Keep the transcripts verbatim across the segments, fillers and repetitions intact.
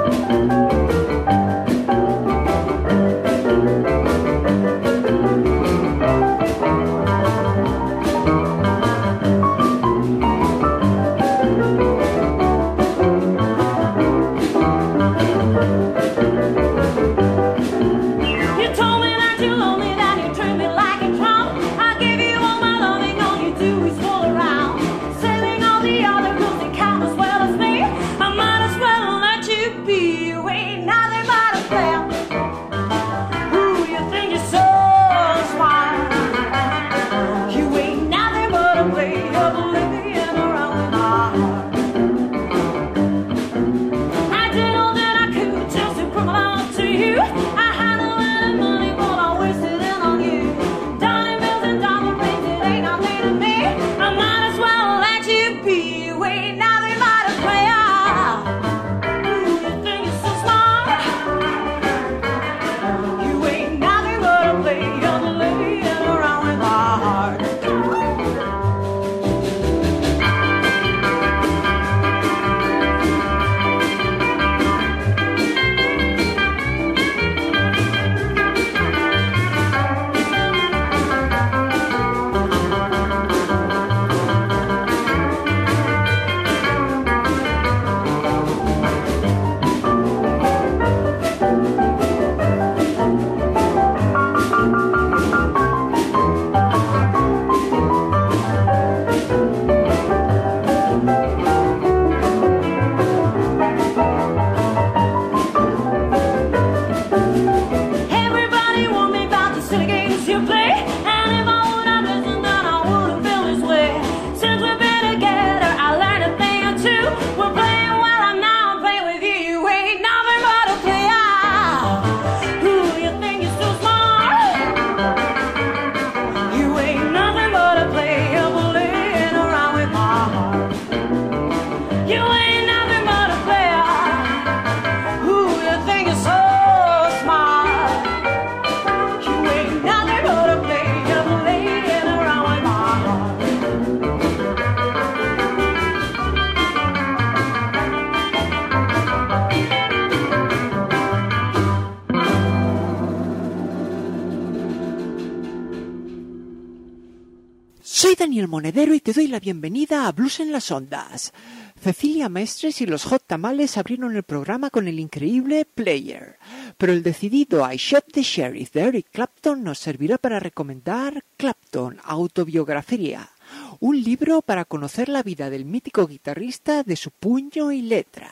Soy Daniel Monedero y te doy la bienvenida a Blues en las Ondas. Cecilia Mestres y los Hot Tamales abrieron el programa con el increíble Player, pero el decidido I Shot the Sheriff de Eric Clapton nos servirá para recomendar Clapton, Autobiografía, un libro para conocer la vida del mítico guitarrista de su puño y letra.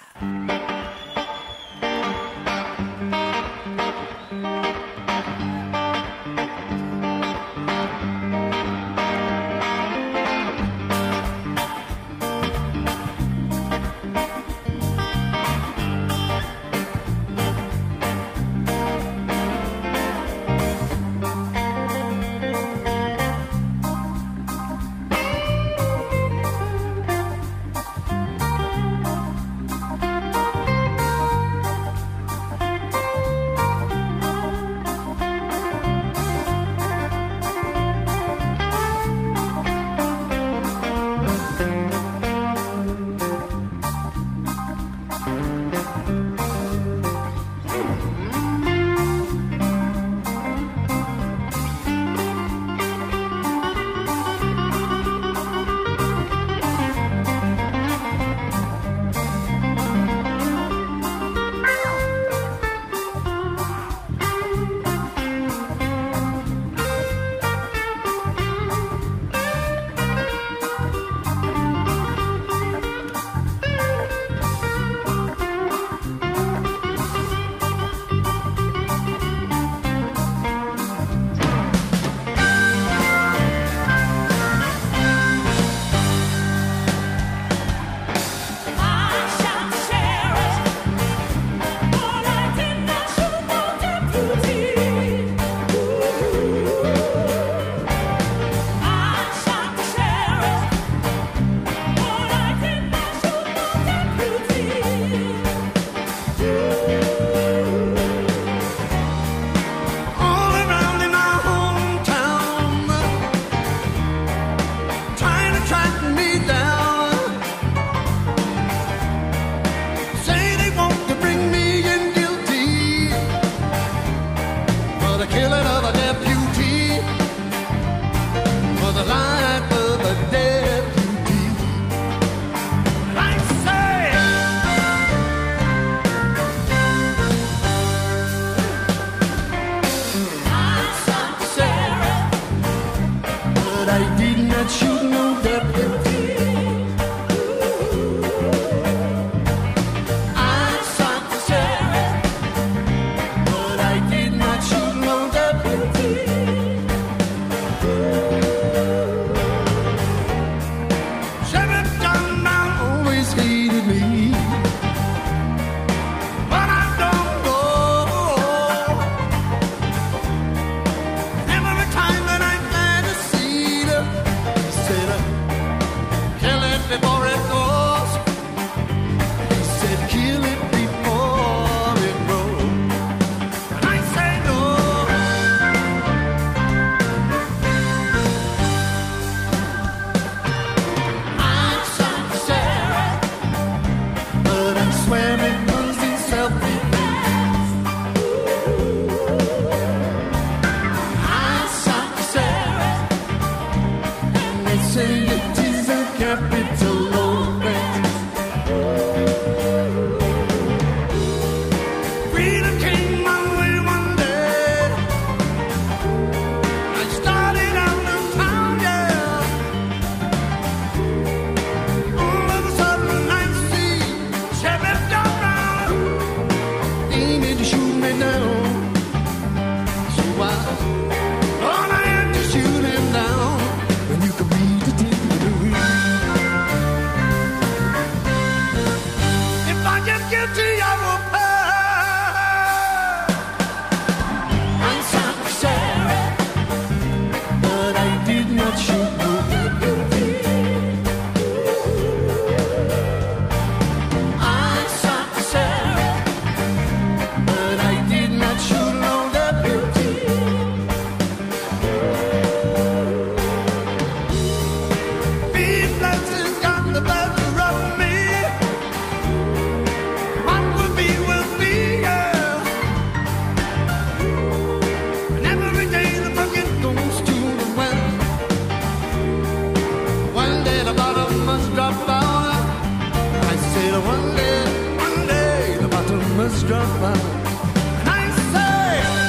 was struck by. And I say,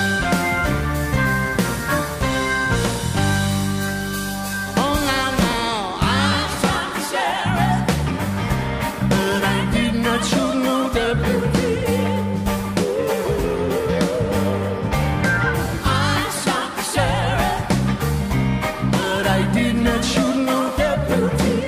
oh now, now, I shot the sheriff, but I did not shoot no deputy. I shot the sheriff, but I did not shoot no deputy.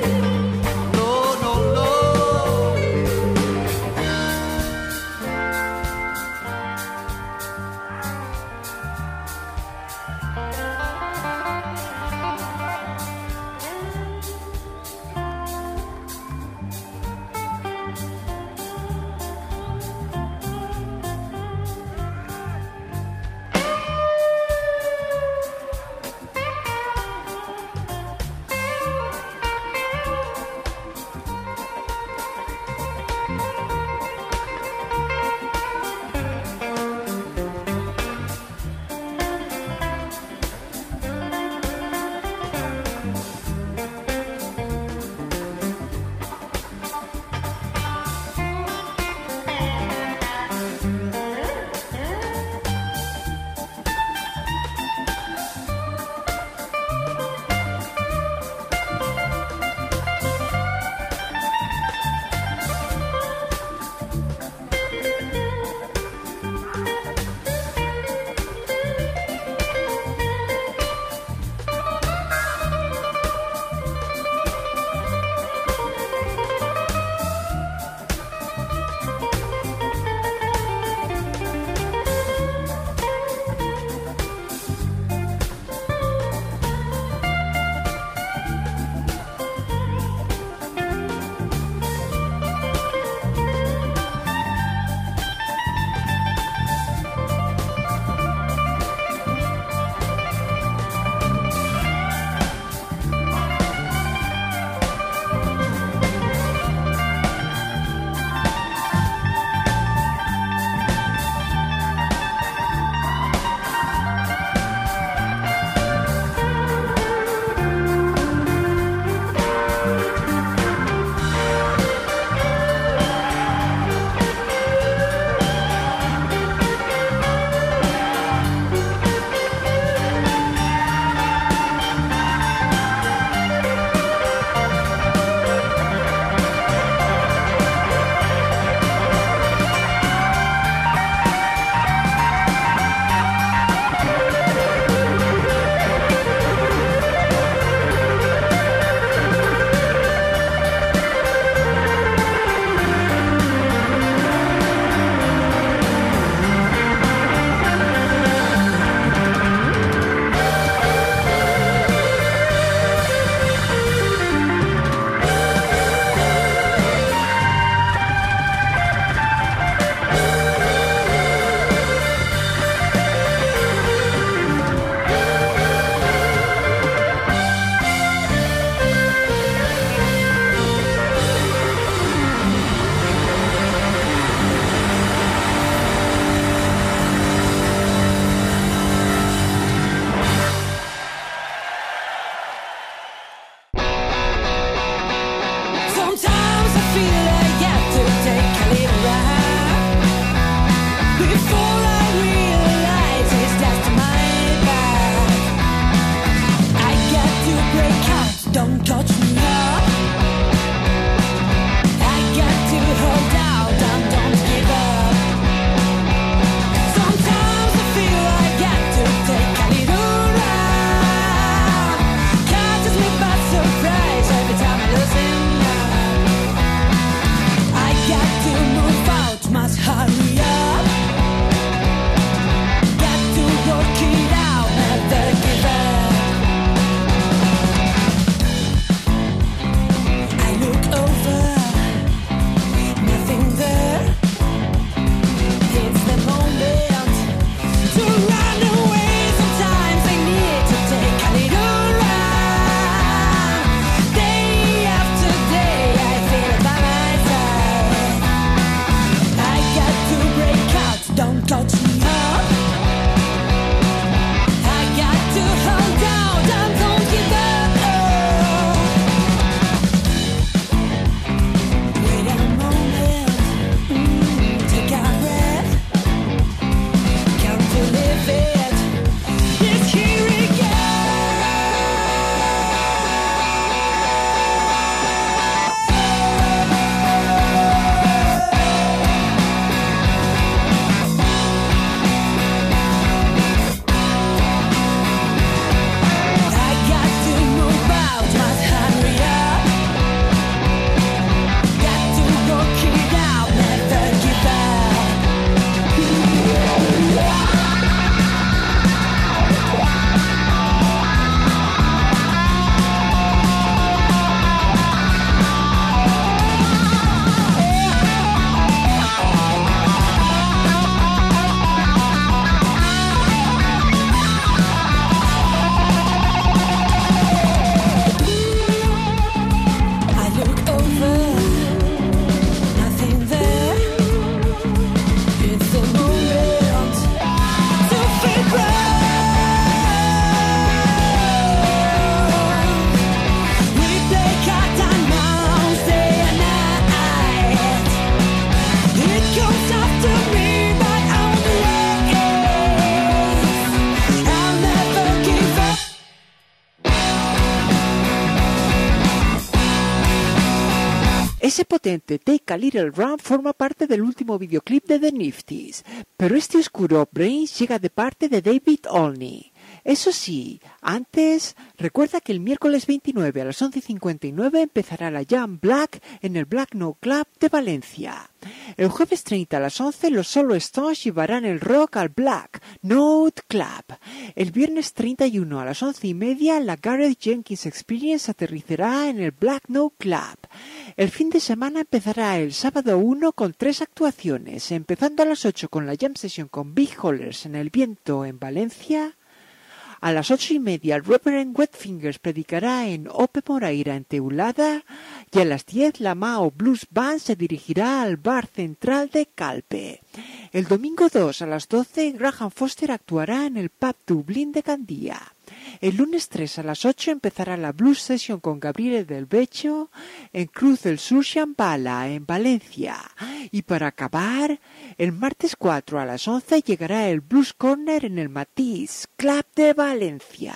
Ese potente Take a Little Run forma parte del último videoclip de The Nifties, pero este oscuro Brains llega de parte de David Olney. Eso sí, antes, recuerda que el miércoles veintinueve a las once y cincuenta y nueve empezará la Jam Black en el Black Note Club de Valencia. El jueves treinta a las once los Solo Stones llevarán el rock al Black Note Club. El viernes treinta y uno a las once y media la Gareth Jenkins Experience aterrizará en el Black Note Club. El fin de semana empezará el sábado uno con tres actuaciones, empezando a las ocho con la Jam Session con Big Hollers en el Viento en Valencia. A las ocho y media el Reverend Wetfingers predicará en Ope Moraira en Teulada y a las diez la Mao Blues Band se dirigirá al bar central de Calpe. El domingo dos a las doce Graham Foster actuará en el pub Dublín de Gandía. El lunes tres a las ocho empezará la Blues Session con Gabriele del Becho en Cruz del Sur Shambhala, en Valencia. Y para acabar, el martes cuatro a las once llegará el Blues Corner en el Matiz Club de Valencia.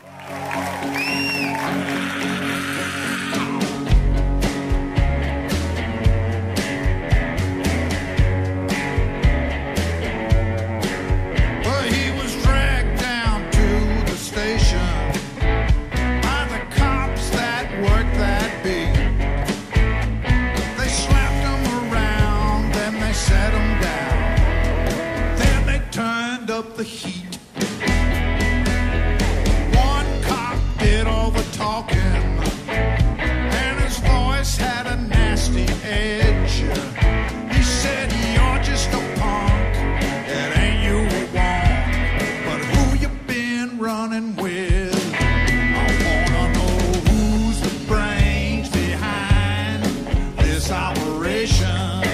The heat. One cop did all the talking, and his voice had a nasty edge. He said, "You're just a punk, it ain't you we want, but who you been running with? I wanna know who's the brains behind this operation."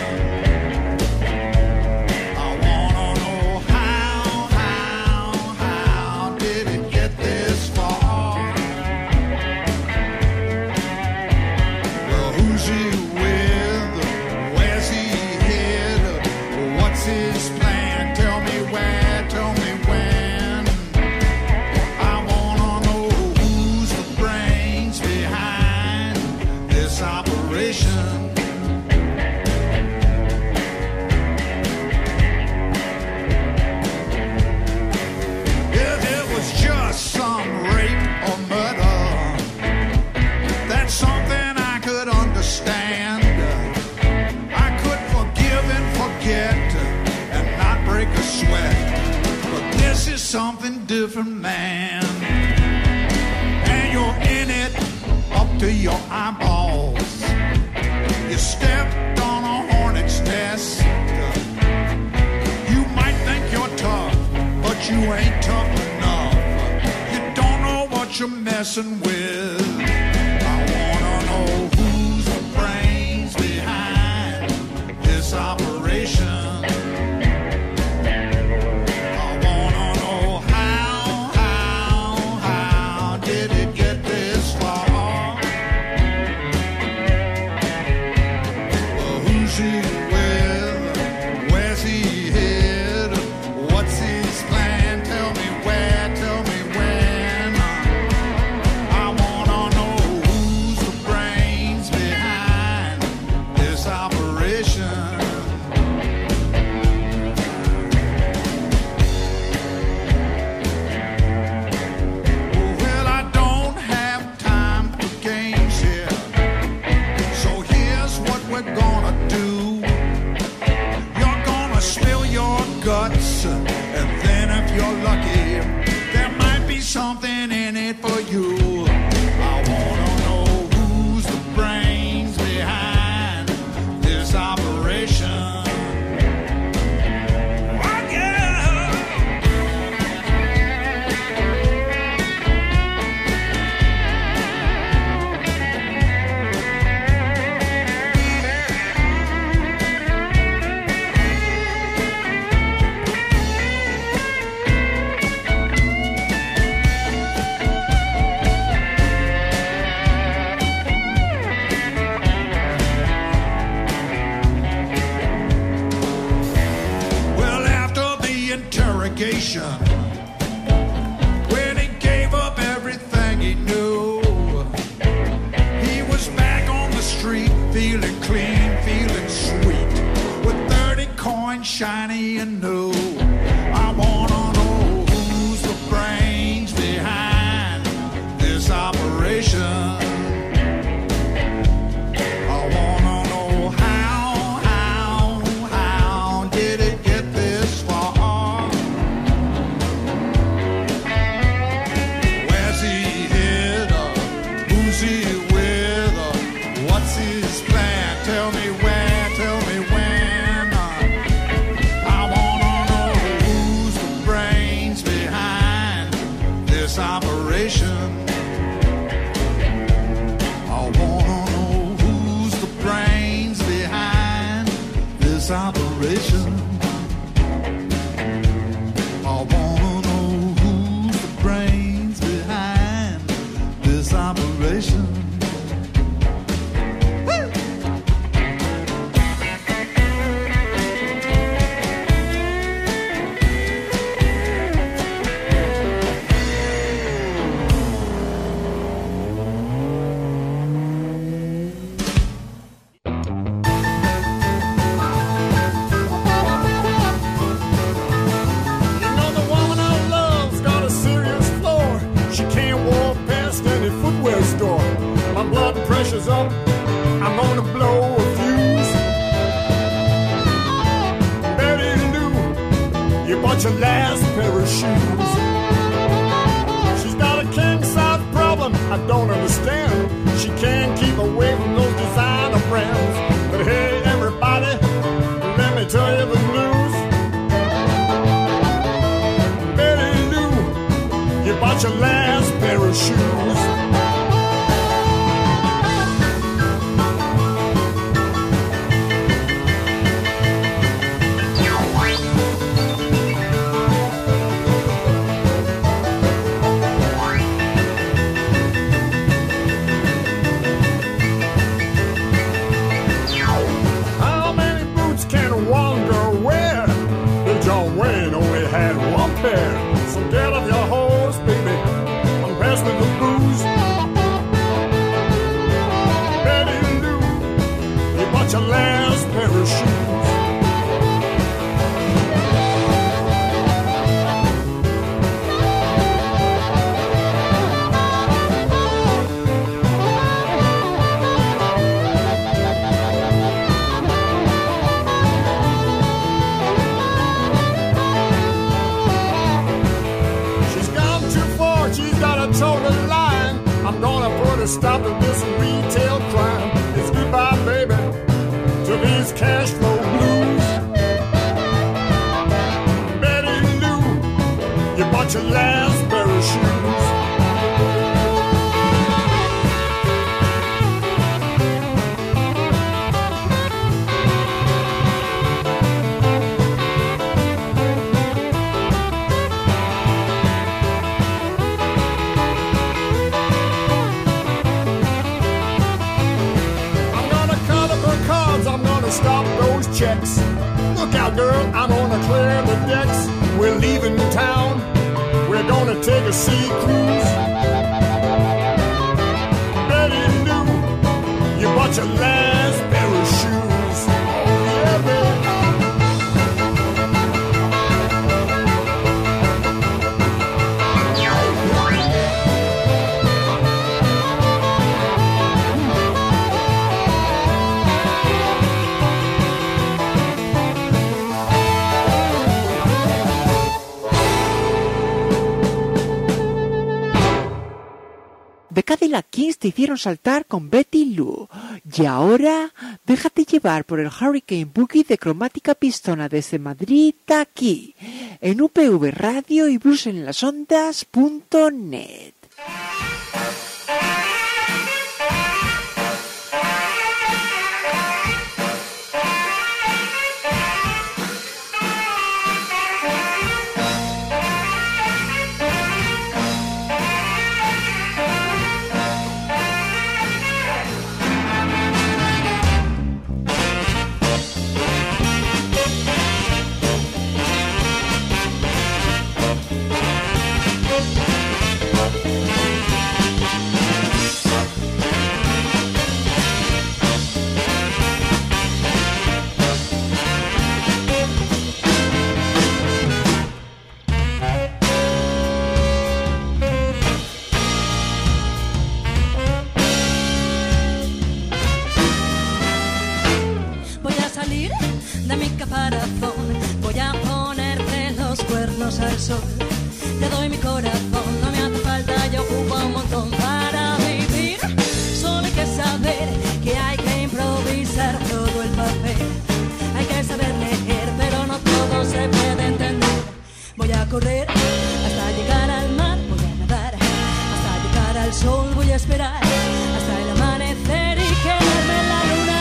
Something different, man, and you're in it up to your eyeballs. You stepped on a hornet's nest. You might think you're tough, but you ain't tough enough. You don't know what you're messing with. I wanna know who's the brains behind this operation. When he gave up everything he knew, he was back on the street feeling clean. and shiny and new. I wanna know who's the brains behind this operation. Operation. I wanna know who's the brains behind this operation. Up, I'm gonna blow a fuse. Betty Lou, you bought your last pair of shoes. She's got a king-size problem I don't understand. She can't keep away from those designer brands. But hey, everybody, let me tell you the news. Betty Lou, you bought your last pair of shoes. So get off your horse, baby, and pass me the booze. Betty Lou, you bought your last pair of shoes. Stop at this retail crime. It's goodbye, baby, to these cash flow blues. Betty Lou, you bought your last pair of shoes. Stop those checks. Look out, girl, I'm gonna clear the decks. We're leaving town. We're gonna take a sea cruise. Betty Lou, you bought your last pair of shoes. Oh, yeah, baby. The Cadillac Kings te hicieron saltar con Betty Lou. Y ahora, déjate llevar por el Hurricane Boogie de Cromática Pistona desde Madrid aquí, en U P V Radio y blues en las ondas punto net. al sol. Te doy mi corazón, no me hace falta, ya ocupa un montón para vivir. Solo hay que saber que hay que improvisar todo el papel. Hay que saber leer, pero no todo se puede entender. Voy a correr hasta llegar al mar, voy a nadar hasta llegar al sol, voy a esperar hasta el amanecer y quedarme en la luna.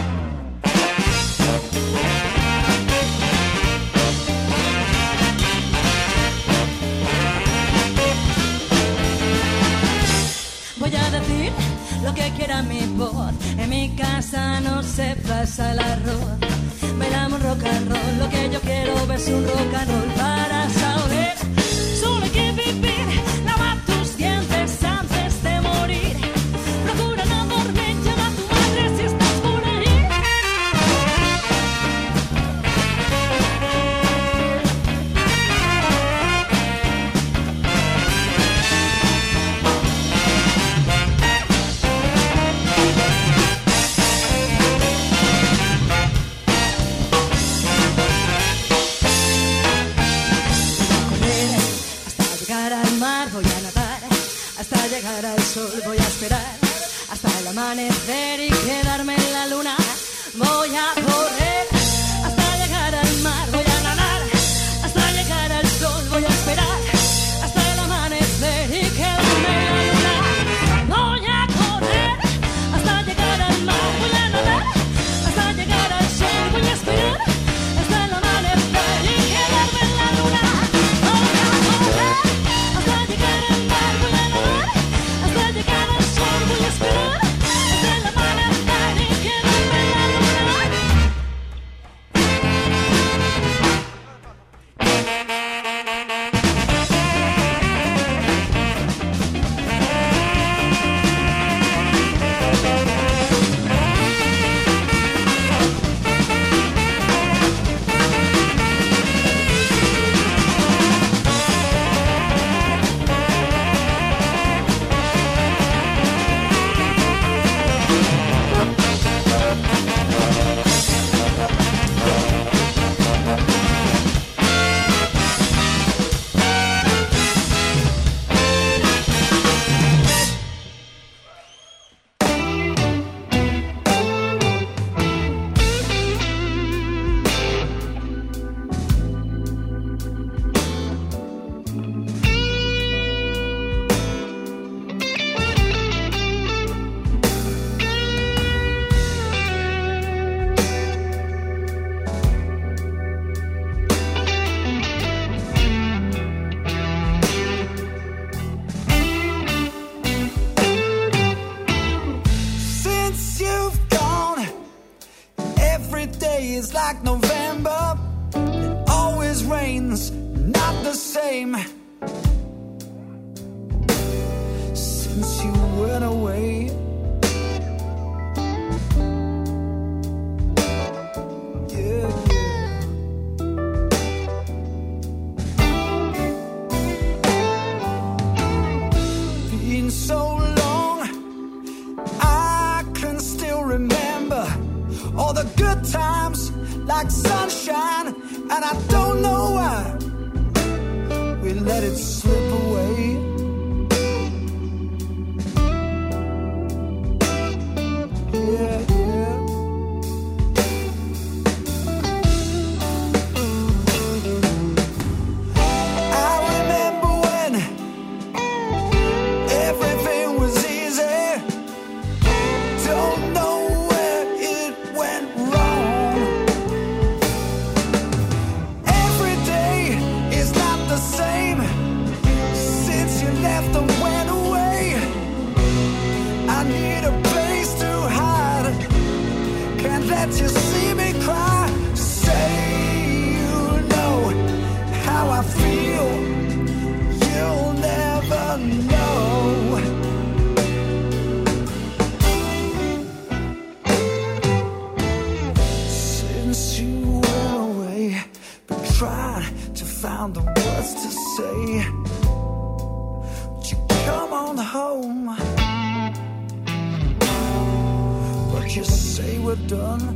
Voy a decir lo que quiera mi voz, en mi casa no se pasa el arroz. Bailamos rock and roll, lo que yo quiero es un rock and roll para saber. Solo hay que vivir, lava tus dientes antes de morir. Procura no dormir, llama a tu madre si estás por ahí. Voy a nadar hasta llegar al sol, voy a esperar hasta el amanecer y quedarme en la luna. Voy a correr hasta llegar al mar, voy a nadar hasta llegar al sol, voy a esperar hasta el amanecer y quedarme en la luna. Voy a correr hasta llegar al mar, voy a nadar hasta llegar al sol, voy a esperar hasta el amanecer y quedarme en la luna. Voy a correr hasta llegar al mar, voy a nadar hasta llegar al sol, voy a esperar hasta el amanecer y quedarme en la luna. It's like November, it always rains, not the same. Since you went away, yeah, yeah. Been so long, I can still remember all the good times like sunshine, and I don't know why we let it slip away. Yeah, yeah. I remember when everything was easy. Don't know where it went wrong. Every day is not the same since you left and went away. I need a place to hide. Can't let you see me cry. Say you know how I feel. You'll never know. Since you went away, been trying to find the words to say. Would you come on home? But you say we're done.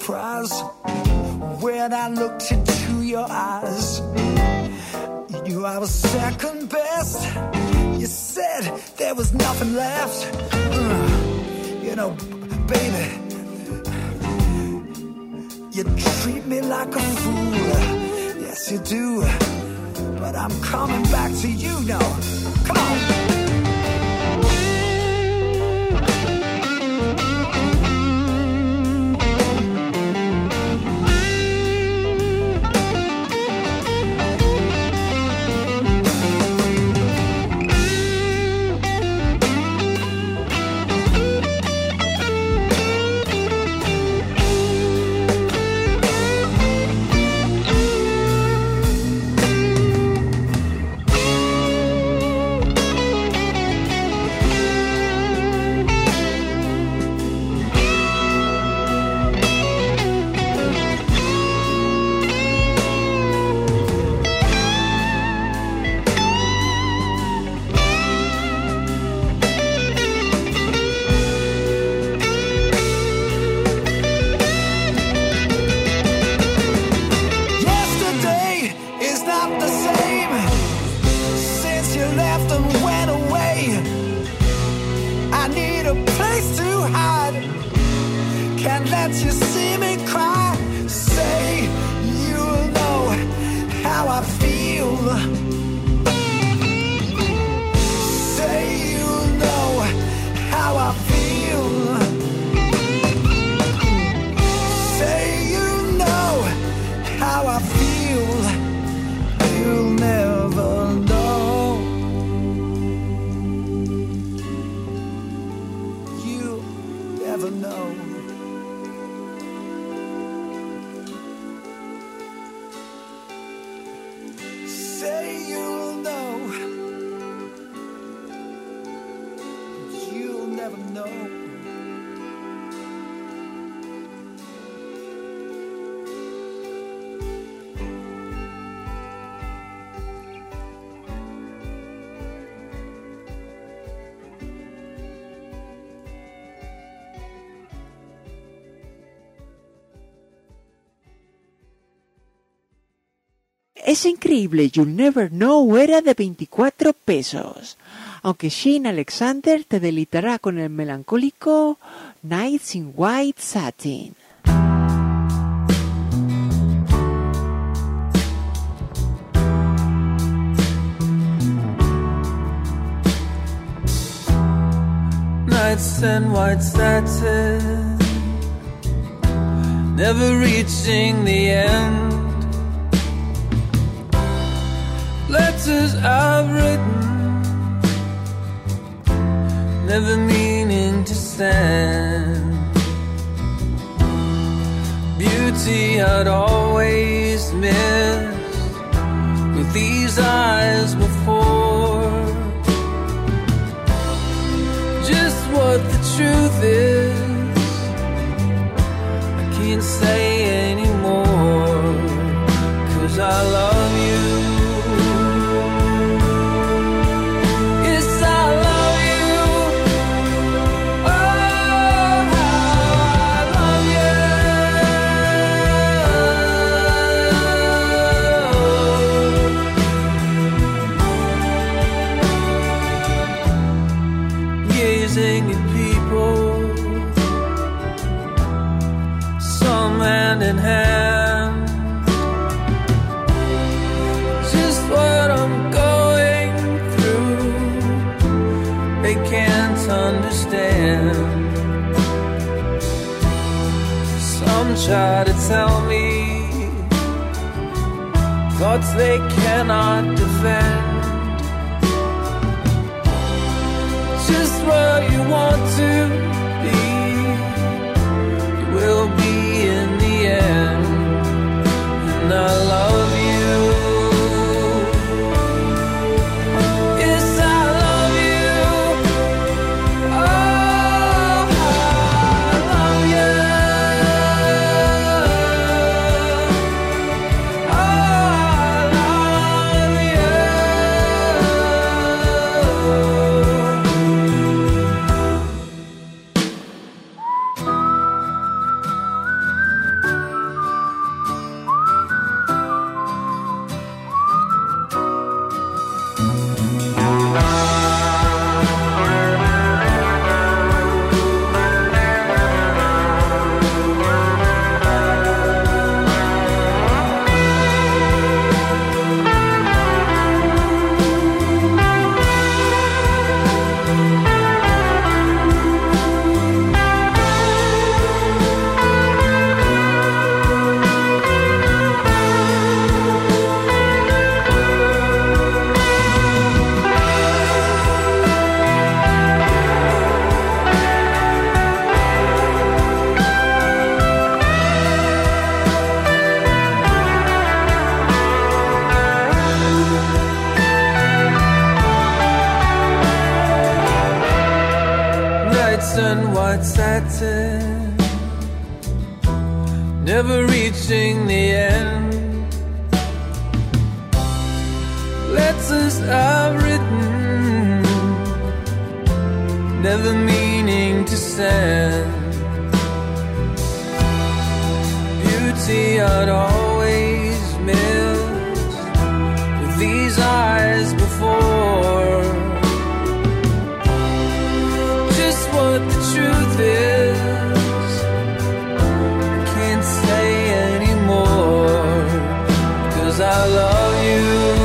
surprise when I looked into your eyes. You knew I was second best. You said there was nothing left. Uh, you know, baby, you treat me like a fool. Yes, you do. But I'm coming back to you now. Come on. Ese increíble You'll Never Know era de veinticuatro pesos, aunque Shane Alexander te deleitará con el melancólico Nights in White Satin. Nights in white satin, never reaching the end. Letters I've written, never meaning to send. Beauty I'd always missed with these eyes before. Just what the truth is, I can't say anymore, 'cause I love you. In hand, just what I'm going through, they can't understand. Some try to tell me thoughts they cannot defend. Just what you want to be, you will be in the end, and I love you. Yes, I love you. Oh, I love you. Oh, I love you. white satin, never reaching the end. Letters I've written, never meaning to send. Beauty I'd always missed with these eyes before. Just what the truth is, I can't say anymore, 'cause I love you.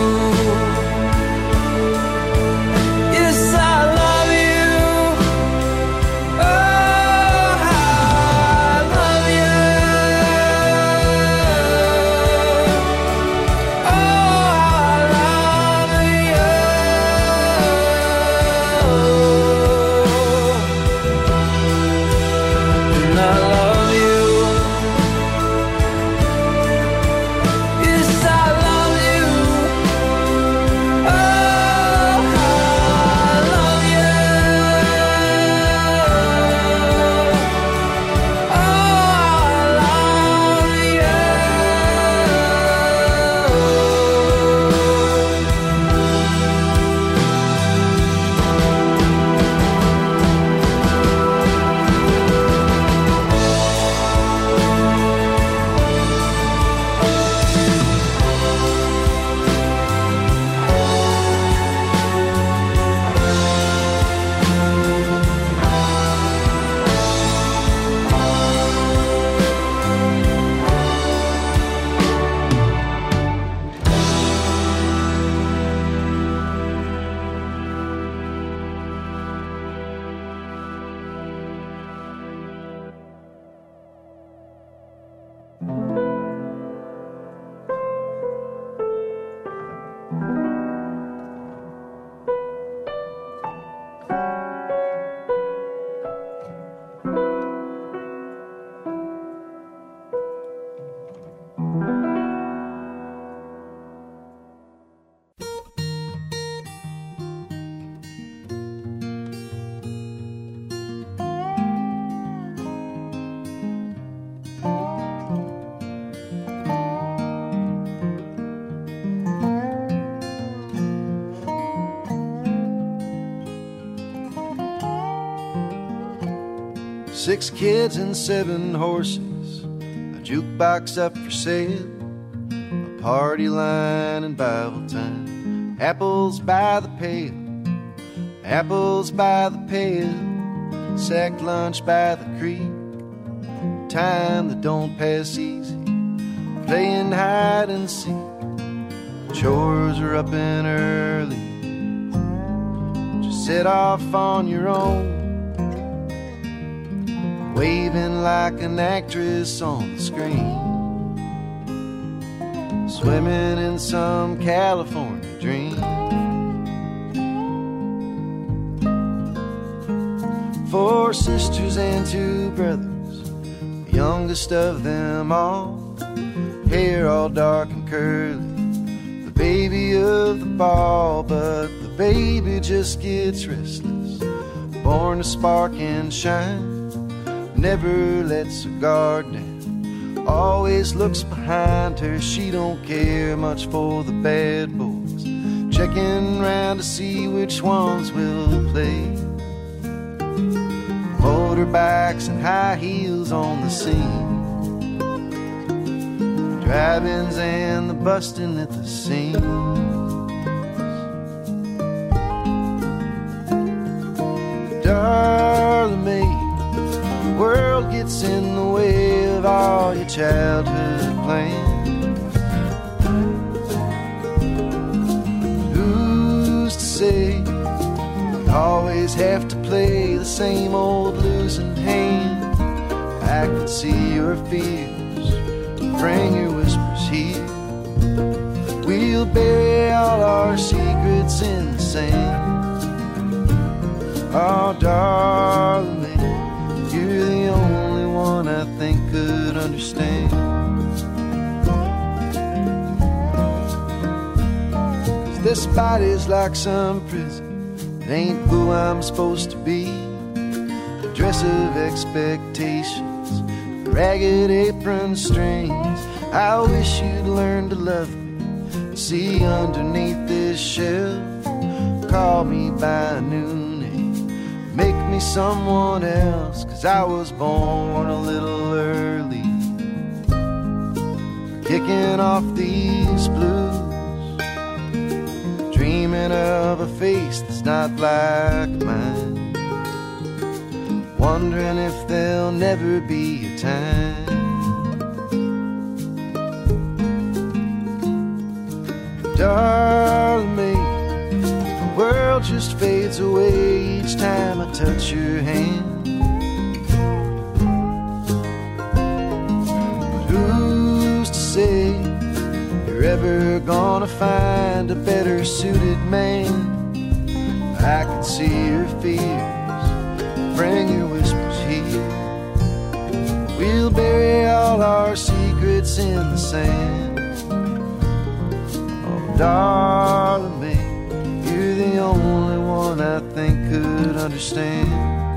Six kids and seven horses, a jukebox up for sale, a party line and Bible time, apples by the pail, apples by the pail, sack lunch by the creek, time that don't pass easy, playing hide and seek, chores are up and early, just set off on your own, waving like an actress on the screen, swimming in some California dream. Four sisters and two brothers, the youngest of them all, hair all dark and curly, the baby of the ball. But the baby just gets restless, born to spark and shine, never lets her guard down, always looks behind her. She don't care much for the bad boys, checking round to see which ones will play. Motorbikes and high heels on the scene, drive-ins and the busting at the seams. Darling me, the world gets in the way of all your childhood plans. Who's to say you always have to play the same old losing hand? I can see your fears, bring your whispers here. We'll bury all our secrets in the sand. Oh, darling, you're the only one I think could understand. 'Cause this body's like some prison, it ain't who I'm supposed to be. dress of expectations, ragged apron strings. I wish you'd learn to love me and see underneath this shell. Call me by a new name, make me someone else, 'cause I was born a little early for kicking off these blues, dreaming of a face that's not like mine, wondering if there'll never be a time. Darling me, the world just fades away each time I touch your hand. But who's to say you're ever gonna find a better suited man? I can see your fears, bring your whispers here. We'll bury all our secrets in the sand. Darling me, you're the only one I think could understand.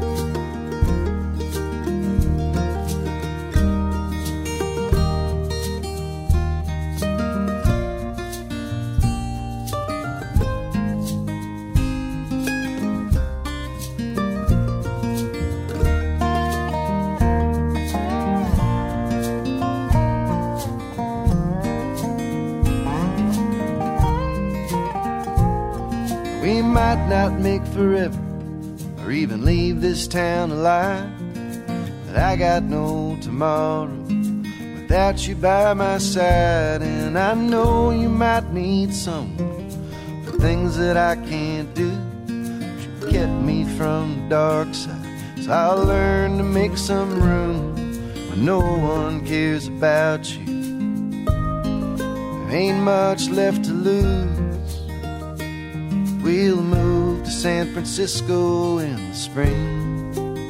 We might not make forever, or even leave this town alive, but I got no tomorrow without you by my side. And I know you might need someone for things that I can't do, but you kept me from the dark side, so I'll learn to make some room when no one cares about you. There ain't much left to lose. We'll move to San Francisco in the spring.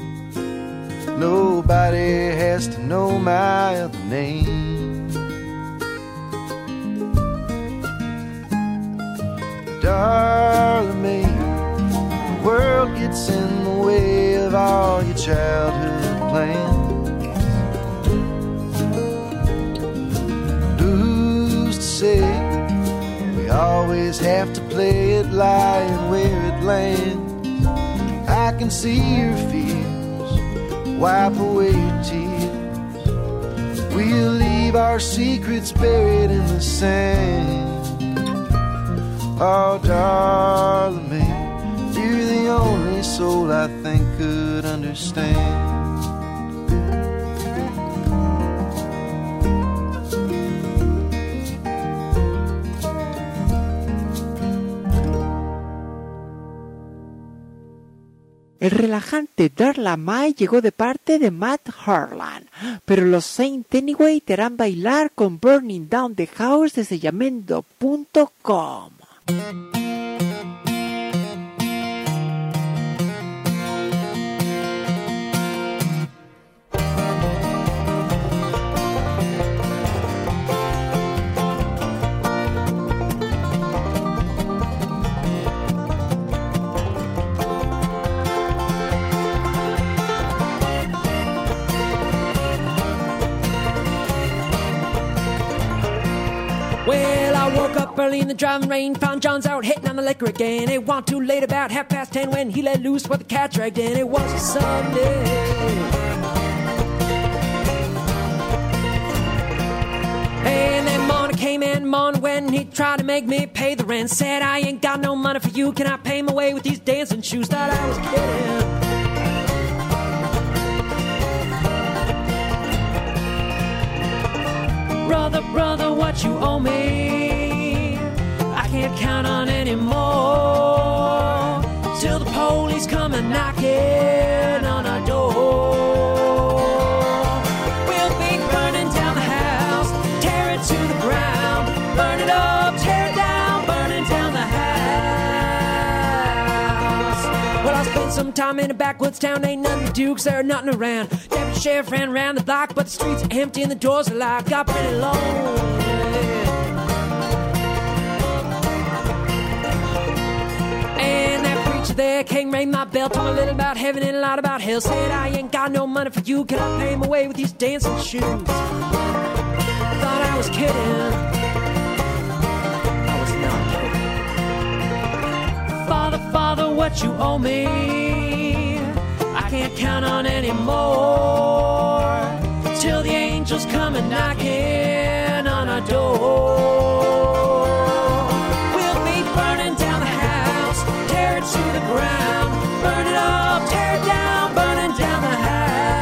Nobody has to know my other name. Darling me, the world gets in the way of all your childhood plans. Who's to say we always have to play it lying where it lands? I can see your fears, wipe away your tears. We'll leave our secrets buried in the sand. Oh, darling me, you're the only soul I think could understand. El relajante Darla Mai llegó de parte de Matt Harlan, pero los Saint Anyway te harán bailar con Burning Down the House desde yamendo punto com. Well, I woke up early in the driving rain, found John's out hitting on the liquor again. It wasn't too late, about half past ten, when he let loose what the cat dragged in. It was a Sunday. Hey, and then morning came in, morning when he tried to make me pay the rent. Said, I ain't got no money for you, can I pay my way with these dancing shoes? Thought I was kidding. Brother, brother, what you owe me, I can't count on anymore, till the police come and knocking on our door. We'll be burning down the house, tear it to the ground, burn it up, tear it down, burning down the house. Well, I spent some time in a backwoods town, ain't nothing to do, 'cause there ain't nothing around. Deputy sheriff ran around the block, but the streets are empty and the doors are locked. Got pretty lonely. And that preacher there king, rang my bell, told me a little about heaven and a lot about hell. Said I ain't got no money for you, can I pay my way with these dancing shoes? Thought I was kidding, I was not kidding. Father, Father, what you owe me, I can't count on anymore, till the angels come and knocking on our door. We'll be burning down the house, tear it to the ground, burn it up, tear it down, burning down the house.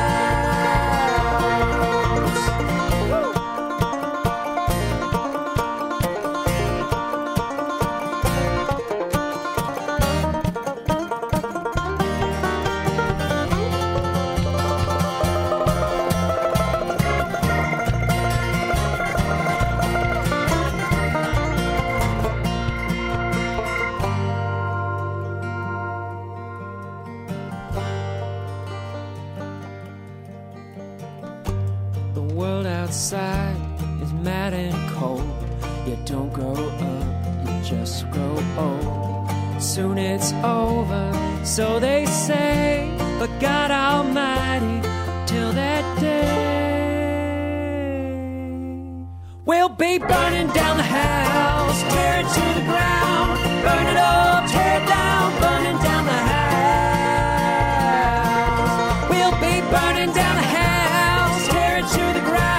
Outside is mad and cold. You don't grow up, you just grow old. Soon it's over, so they say, but God Almighty, till that day, we'll be burning down the house, tear it to the ground, burn it up, tear it down, burning down the house. We'll be burning down the house, tear it to the ground.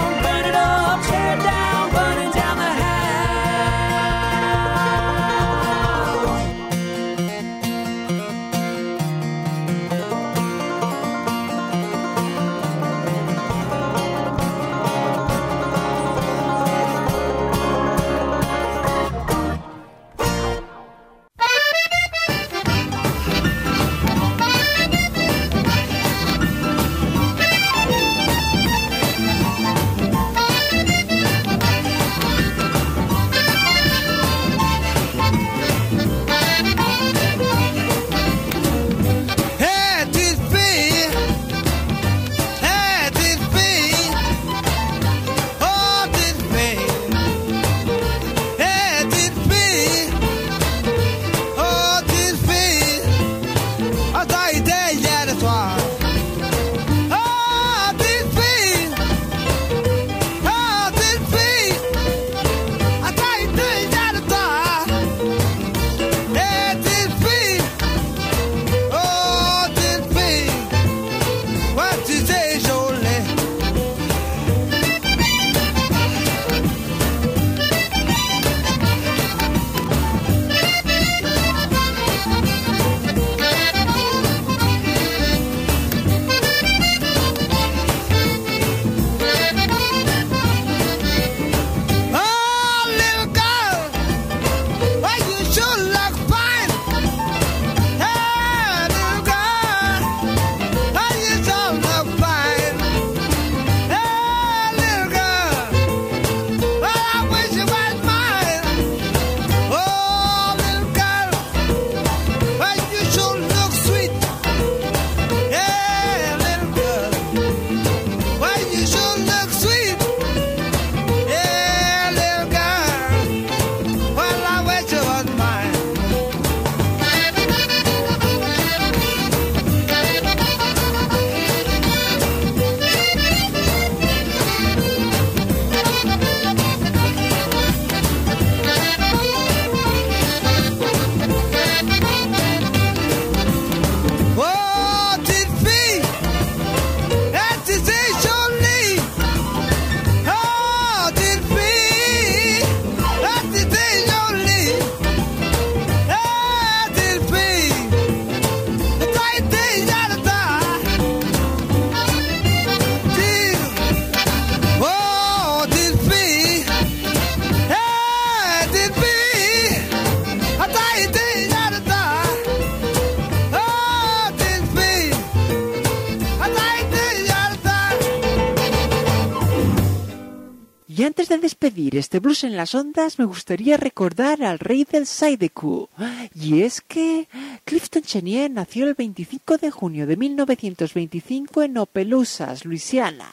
Y antes de despedir este blues en las ondas, me gustaría recordar al rey del Zydeco. Y es que Clifton Chenier nació el veinticinco de junio de mil novecientos veinticinco en Opelousas, Luisiana.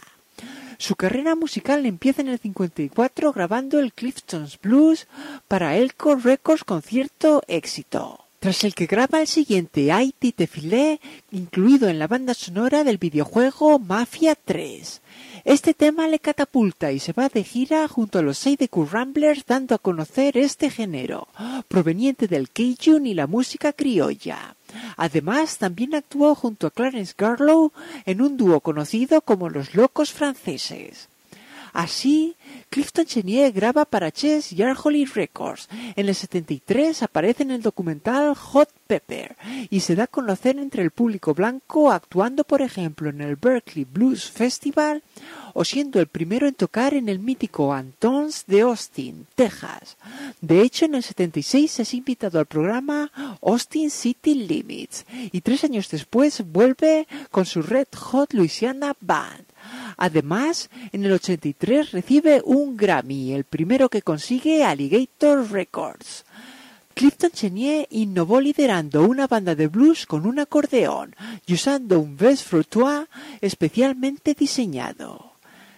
Su carrera musical empieza en el cincuenta y cuatro grabando el Clifton's Blues para Elko Records con cierto éxito. tras el que graba el siguiente Haití Te Filé, incluido en la banda sonora del videojuego Mafia tres. Este tema le catapulta y se va de gira junto a los Zydeco Ramblers, dando a conocer este género, proveniente del Cajun y la música criolla. Además, también actuó junto a Clarence Garlow en un dúo conocido como Los Locos Franceses. Así, Clifton Chenier graba para Chess y Arholic Records. En el setenta y tres aparece en el documental Hot Pepper y se da a conocer entre el público blanco actuando, por ejemplo, en el Berkeley Blues Festival o siendo el primero en tocar en el mítico Antone's de Austin, Texas. De hecho, en el setenta y seis es invitado al programa Austin City Limits y tres años después vuelve con su Red Hot Louisiana Band. Además, en el ochenta y tres recibe un Grammy, el primero que consigue Alligator Records. Clifton Chenier innovó liderando una banda de blues con un acordeón y usando un bass frottoir especialmente diseñado.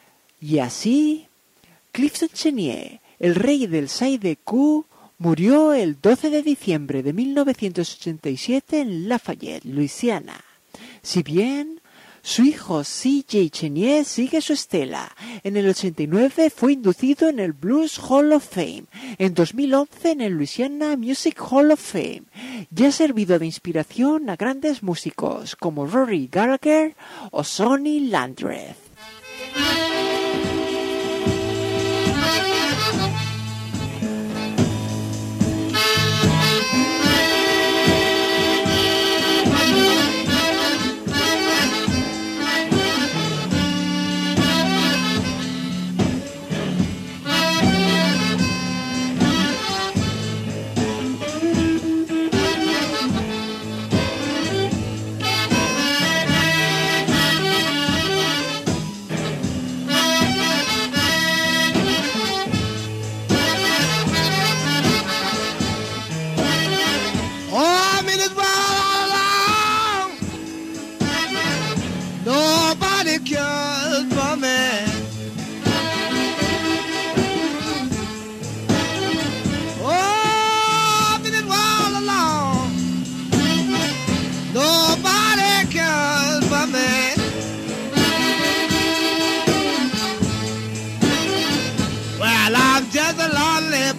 Y así, Clifton Chenier, el rey del Zydeco, murió el doce de diciembre de mil novecientos ochenta y siete en Lafayette, Luisiana. Si bien su hijo C J Chenier sigue su estela. En el ochenta y nueve fue inducido en el Blues Hall of Fame. En dos mil once en el Louisiana Music Hall of Fame. Y ha servido de inspiración a grandes músicos como Rory Gallagher o Sonny Landreth. Just a lonely